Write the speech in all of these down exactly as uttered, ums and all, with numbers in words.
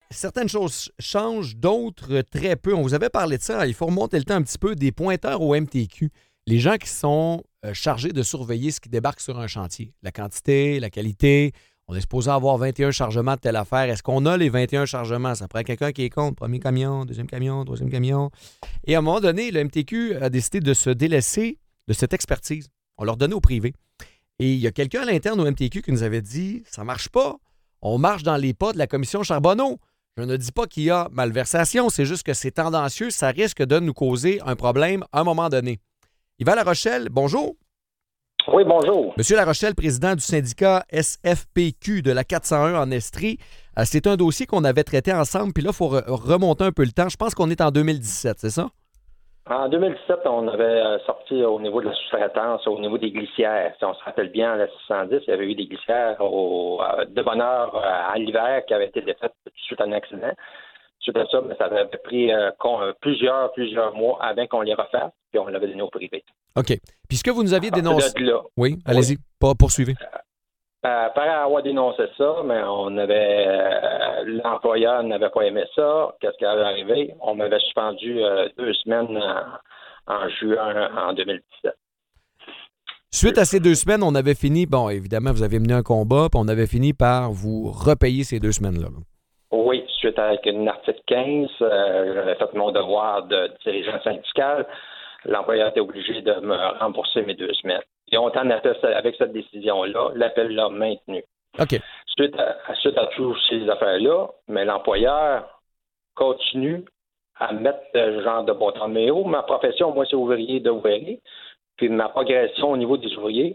certaines choses changent, d'autres très peu. On vous avait parlé de ça, il faut remonter le temps un petit peu, des pointeurs au M T Q. Les gens qui sont euh, chargés de surveiller ce qui débarque sur un chantier. La quantité, la qualité. On est supposé avoir vingt et un chargements de telle affaire. Est-ce qu'on a les vingt et un chargements? Ça prend quelqu'un qui est contre. Premier camion, deuxième camion, troisième camion. Et à un moment donné, le M T Q a décidé de se délaisser de cette expertise. On leur donnait au privé. Et il y a quelqu'un à l'interne au M T Q qui nous avait dit « Ça marche pas. On marche dans les pas de la commission Charbonneau. » Je ne dis pas qu'il y a malversation, c'est juste que c'est tendancieux. Ça risque de nous causer un problème à un moment donné. Yvan Larochelle, bonjour. Oui, bonjour. Monsieur Larochelle, président du syndicat S F P Q de la quatre cent un en Estrie. Euh, c'est un dossier qu'on avait traité ensemble, puis là, il faut re- remonter un peu le temps. Je pense qu'on est en deux mille dix-sept, c'est ça? En deux mille dix-sept, on avait sorti au niveau de la sous-traitance, au niveau des glissières. Si on se rappelle bien, à la six cent dix, il y avait eu des glissières au, de bonne heure à l'hiver qui avaient été défaites suite à un accident. Suite à ça, mais ça avait pris euh, plusieurs, plusieurs mois avant qu'on les refasse, puis on l'avait donné au privé. OK. Puis ce que vous nous aviez dénoncé... De là, oui, allez-y, oui. Poursuivez. Euh, après avoir dénoncé ça, mais on avait euh, l'employeur n'avait pas aimé ça. Qu'est-ce qui avait arrivé? On m'avait suspendu euh, deux semaines en, en juin en deux mille dix-sept. Suite à ces deux semaines, on avait fini, bon, évidemment, vous avez mené un combat, puis on avait fini par vous repayer ces deux semaines-là. Là. Oui, suite à une article quinze, euh, j'avais fait mon devoir de dirigeant syndical. L'employeur était obligé de me rembourser mes deux semaines. Et on t'en a fait avec cette décision-là. L'appel l'a maintenu. OK. Suite à, suite à toutes ces affaires-là, mais l'employeur continue à mettre ce genre de bâton de méo. Ma profession, moi, c'est ouvrier d'ouvrier. Puis ma progression au niveau des ouvriers,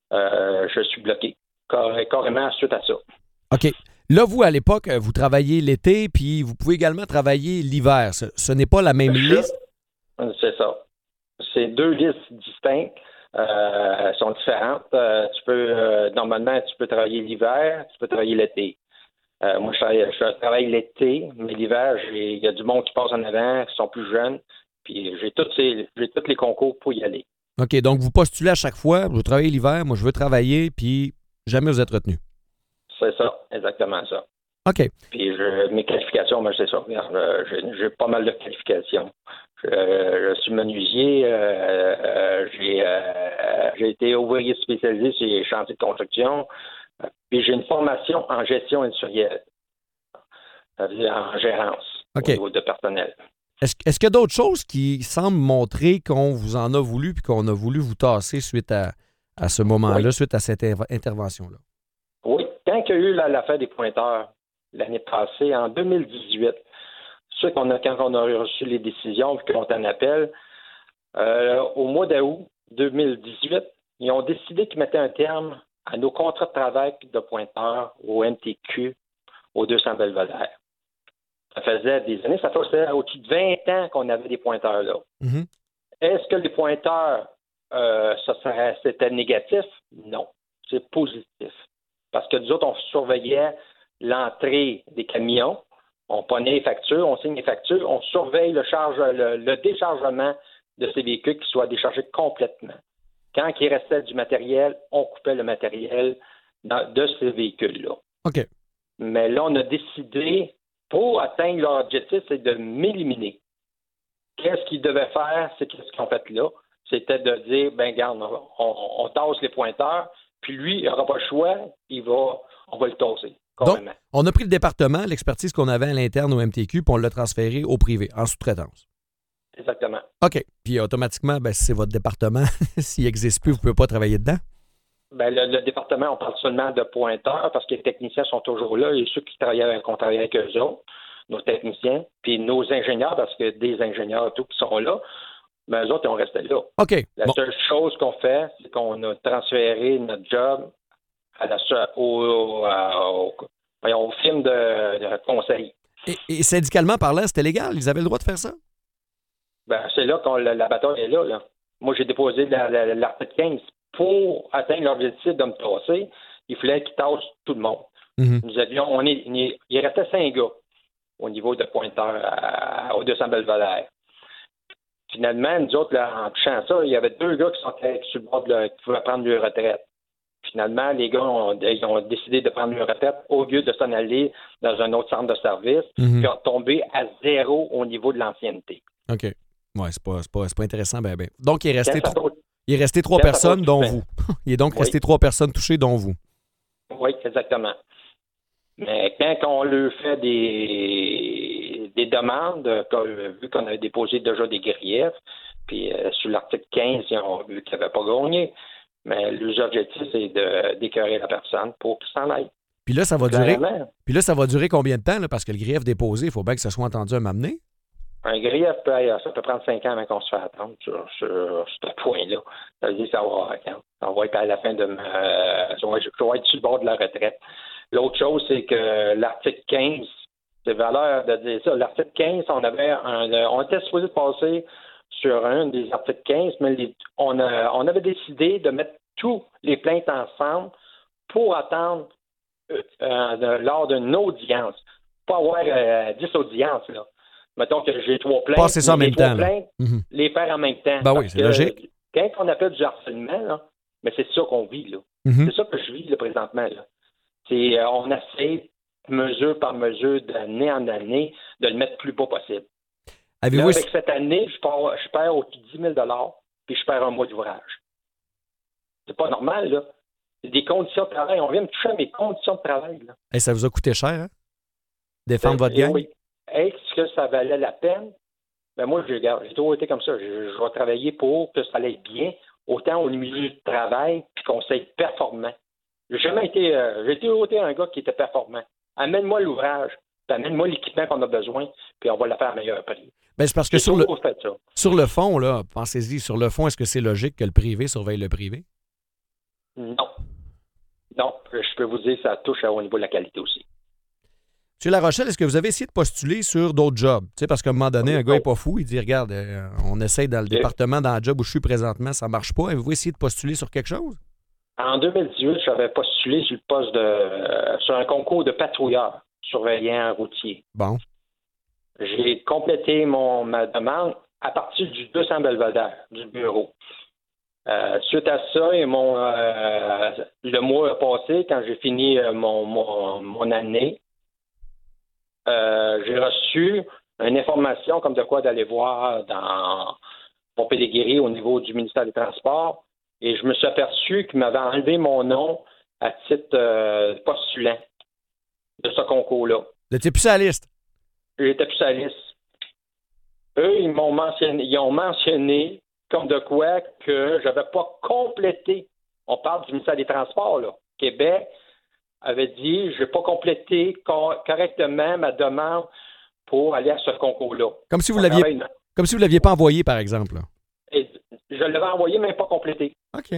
euh, je suis bloqué. Car- carrément suite à ça. OK. Là, vous, à l'époque, vous travaillez l'été, puis vous pouvez également travailler l'hiver. Ce, ce n'est pas la même liste? C'est ça. C'est deux listes distinctes. Euh, elles sont différentes. Euh, tu peux euh, normalement, tu peux travailler l'hiver, tu peux travailler l'été. Euh, moi, je travaille, je travaille l'été, mais l'hiver, j'ai- il y a du monde qui passe en avant, qui sont plus jeunes. Puis j'ai tous ces, j'ai tous les concours pour y aller. OK. Donc, vous postulez à chaque fois. Vous travaillez l'hiver, moi, je veux travailler, puis jamais vous êtes retenu. C'est ça, exactement ça. OK. Puis je, mes qualifications, moi, c'est ça. Regarde, euh, j'ai, j'ai pas mal de qualifications. Je, je suis menuisier. Euh, euh, j'ai, euh, j'ai été ouvrier spécialisé sur les chantiers de construction. Euh, Puis j'ai une formation en gestion industrielle, c'est-à-dire en gérance OK. au niveau de personnel. Est-ce, est-ce qu'il y a d'autres choses qui semblent montrer qu'on vous en a voulu puis qu'on a voulu vous tasser suite à, à ce moment-là, Oui. suite à cette inv- intervention-là? Oui, quand il y a eu la- l'affaire des pointeurs l'année passée, en deux mille dix-huit, ceux qu'on a, quand on a reçu les décisions puis qu'on en appelle, euh, au mois d'août deux mille dix-huit, ils ont décidé qu'ils mettaient un terme à nos contrats de travail de pointeurs au M T Q, aux deux cents Belvedere. Ça faisait des années, ça faisait au-dessus de vingt ans qu'on avait des pointeurs là. Mm-hmm. Est-ce que les pointeurs, euh, ça serait, c'était négatif? Non, c'est positif. Parce que nous autres, on surveillait l'entrée des camions, on prenait les factures, on signe les factures, on surveille le, charge, le, le déchargement de ces véhicules qui soient déchargés complètement. Quand il restait du matériel, on coupait le matériel dans, de ces véhicules-là. OK. Mais là, on a décidé, pour atteindre leur objectif, c'est de m'éliminer. Qu'est-ce qu'ils devaient faire? C'est qu'est-ce qu'ils ont fait là? C'était de dire, ben garde, on, on, on tasse les pointeurs, puis lui, il n'aura pas le choix, il va, on va le tasser. Donc, on a pris le département, l'expertise qu'on avait à l'interne au M T Q, puis on l'a transféré au privé, en sous-traitance. Exactement. OK. Puis automatiquement, ben, si c'est votre département, s'il n'existe plus, vous ne pouvez pas travailler dedans? Ben, le, le département, on parle seulement de pointeurs parce que les techniciens sont toujours là et ceux qui travaillent, qu'on travaille avec eux autres, nos techniciens, puis nos ingénieurs, parce que des ingénieurs tout qui sont là, mais eux autres, ils ont resté là. OK. La Bon. seule chose qu'on fait, c'est qu'on a transféré notre job à la, au, au, au, au, au film de, de conseil. Et, et syndicalement parlant, c'était légal? Ils avaient le droit de faire ça? Ben, c'est là que la, la bataille est là, là. Moi, j'ai déposé la, la, l'article quinze. Pour atteindre l'objectif de me tasser, il fallait qu'ils tassent tout le monde. Mm-hmm. Nous avions, on est, il restait cinq gars au niveau de pointeur à, aux deux cents Belvedere. Finalement, nous autres, là, en touchant ça, il y avait deux gars qui sont sur le bord de la, qui pouvaient prendre leur retraite. Finalement, les gars ont, ils ont décidé de prendre une retraite au lieu de s'en aller dans un autre centre de service, Mm-hmm. puis ont tombé à zéro au niveau de l'ancienneté. OK. Ouais, c'est pas, c'est pas, c'est pas intéressant, ben, ben. Donc, il est resté, Quand ça tro- coûte- il est resté trois quand ça personnes, coûte- dont ben, vous. Il est donc oui. resté trois personnes touchées, dont vous. Oui, exactement. Mais quand on lui fait des, des demandes, comme, vu qu'on a déposé déjà des griefs, puis euh, sur l'article quinze, ils ont vu qu'il n'avait pas gagné, mais l'objectif, c'est de, d'écœurer la personne pour qu'il s'en aille. Puis là, ça va durer. Clairement, Puis là, ça va durer combien de temps, là? Parce que le grief déposé, il faut bien que ça soit entendu à m'amener. un grief, peut, ça peut prendre cinq ans avant qu'on se fait attendre sur, sur, sur ce point-là. Ça veut dire que ça va, ça va être à la fin de ma... Je vais, je vais être sur le bord de la retraite. L'autre chose, c'est que l'article quinze, c'est valeur de dire ça. L'article quinze, on avait un, on était supposé passer sur un des articles quinze, mais les, on, a, on avait décidé de mettre tous les plaintes ensemble pour attendre euh, de, lors d'une audience. Pas avoir euh, dix audiences, là. Mettons que j'ai trois plaintes. Passer ça en les même trois temps, là. plaintes, Mhm. les faire en même temps. Ben oui, Parce c'est que logique. Quand on appelle du harcèlement, là, mais c'est ça qu'on vit, là. Mhm. C'est ça que je vis là, présentement. Là. C'est, euh, on essaie, mesure par mesure, d'année en année, de le mettre plus bas possible. Là, Avez-vous... avec cette année, je, pars, je perds au-dessus de dix mille dollars, puis je perds un mois d'ouvrage. C'est pas normal, là. C'est des conditions de travail. On vient me toucher à mes conditions de travail, là. Hey, ça vous a coûté cher, hein? Défendre Ben, votre gang? oui. Est-ce que ça valait la peine? Ben moi, j'ai, j'ai toujours été comme ça. Je, je vais travailler pour que ça aille bien, autant au milieu du travail, puis qu'on soit performant. J'ai jamais été, euh, j'ai toujours été un gars qui était performant. Amène-moi l'ouvrage, puis amène-moi l'équipement qu'on a besoin, puis on va le faire à meilleur prix. Ben, c'est parce que J'ai sur le, toujours fait ça. sur le fond, là, pensez-y, sur le fond, est-ce que c'est logique que le privé surveille le privé? Non. Non, je peux vous dire que ça touche au niveau de la qualité aussi. M. Larochelle, est-ce que vous avez essayé de postuler sur d'autres jobs? Tu sais, parce qu'à un moment donné, un gars n'est pas fou, il dit, regarde, euh, on essaye dans le département, dans le job où je suis présentement, ça ne marche pas. Avez-vous essayé de postuler sur quelque chose? En deux mille dix-huit, j'avais postulé sur le poste de euh, sur un concours de patrouilleur, surveillant routier. Bon. J'ai complété mon ma demande à partir du deux cents Belvedere, du bureau. Euh, suite à ça, et mon euh, le mois passé, quand j'ai fini euh, mon, mon, mon année, euh, j'ai reçu une information comme de quoi d'aller voir dans Pompédiguéry au niveau du ministère des Transports. Et je me suis aperçu qu'ils m'avaient enlevé mon nom à titre euh, postulant de ce concours-là. Vous n'étiez plus sur la liste? J'étais plus sur la liste. Eux, ils m'ont mentionné, ils ont mentionné comme de quoi que je n'avais pas complété. On parle du ministère des Transports, là. Québec avait dit, je n'ai pas complété cor- correctement ma demande pour aller à ce concours-là. Comme si vous On l'aviez, avait une- comme si vous l'aviez pas envoyé, par exemple. Là. Et je l'avais envoyé, mais pas complété. OK.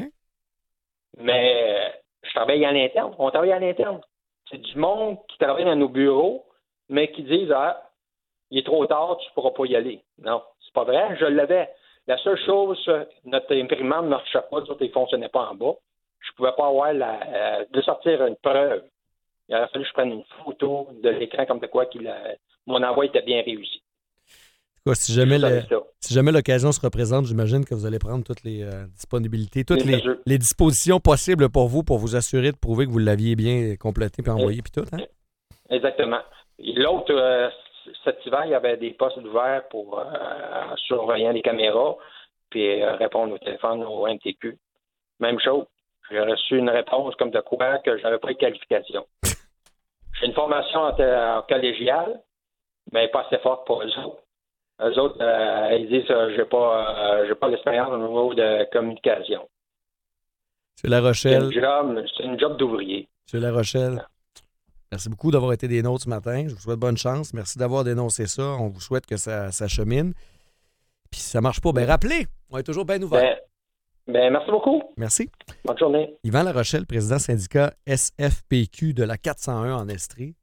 Mais euh, je travaille à l'interne. On travaille à l'interne. C'est du monde qui travaille dans nos bureaux, mais qui disent, ah, il est trop tard, tu ne pourras pas y aller. Non, c'est pas vrai. Je l'avais. La seule chose, notre imprimante ne marchait pas, il ne fonctionnait pas en bas. Je ne pouvais pas avoir la, euh, de sortir une preuve. Il aurait fallu que je prenne une photo de l'écran comme de quoi qu'il a, mon envoi était bien réussi. Quoi, si, jamais Je savais le- ça. si jamais l'occasion se représente, j'imagine que vous allez prendre toutes les euh, disponibilités, toutes Les les, mesures. les dispositions possibles pour vous, pour vous assurer de prouver que vous l'aviez bien complété puis envoyé puis tout. Hein? Exactement. Et l'autre, euh, cet hiver, il y avait des postes ouverts pour euh, surveillant les caméras puis euh, répondre au téléphone au M T Q. Même chose. J'ai reçu une réponse comme de quoi que je n'avais pas de qualification. J'ai une formation en, en collégiale, mais pas assez forte pour eux autres. Eux autres, euh, ils disent euh, j'ai pas euh, j'ai pas l'expérience au niveau de communication. M. La C'est Rochelle, une job, c'est une job d'ouvrier. M. La Rochelle, merci beaucoup d'avoir été des nôtres ce matin. Je vous souhaite bonne chance. Merci d'avoir dénoncé ça. On vous souhaite que ça, ça chemine. Puis si ça marche pas, bien rappelez. On est toujours bien ouverts. Ben, ben, merci beaucoup. Merci. Bonne journée. Yvan La Rochelle, président syndicat S F P Q de la quatre cent un en Estrie.